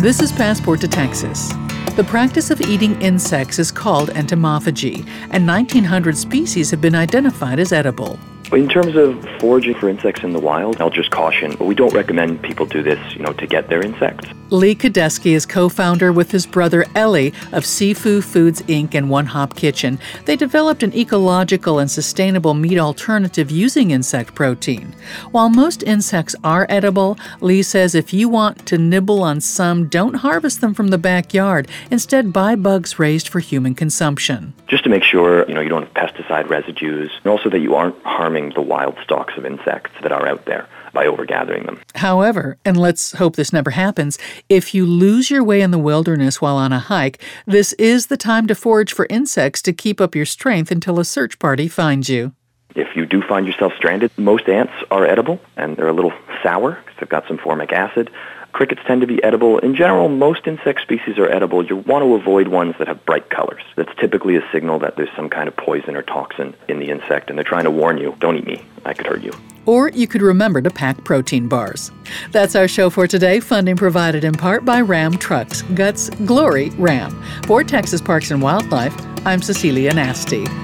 This is Passport to Texas. The practice of eating insects is called entomophagy, and 1,900 species have been identified as edible. In terms of foraging for insects in the wild, I'll just caution, we don't recommend people do this, to get their insects. Lee Kadesky is co-founder with his brother Ellie of Sifu Foods Inc. and One Hop Kitchen. They developed an ecological and sustainable meat alternative using insect protein. While most insects are edible, Lee says if you want to nibble on some, don't harvest them from the backyard. Instead, buy bugs raised for human consumption. Just to make sure, you don't have pesticide residues, and also that you aren't harming the wild stocks of insects that are out there by overgathering them. However, and let's hope this never happens, if you lose your way in the wilderness while on a hike, this is the time to forage for insects to keep up your strength until a search party finds you. If you do find yourself stranded, most ants are edible, and they're a little sour because they've got some formic acid. Crickets tend to be edible. In general, most insect species are edible. You want to avoid ones that have bright colors. That's typically a signal that there's some kind of poison or toxin in the insect, and they're trying to warn you, don't eat me, I could hurt you. Or you could remember to pack protein bars. That's our show for today. Funding provided in part by Ram Trucks. Guts, glory, Ram. For Texas Parks and Wildlife, I'm Cecilia Nasty.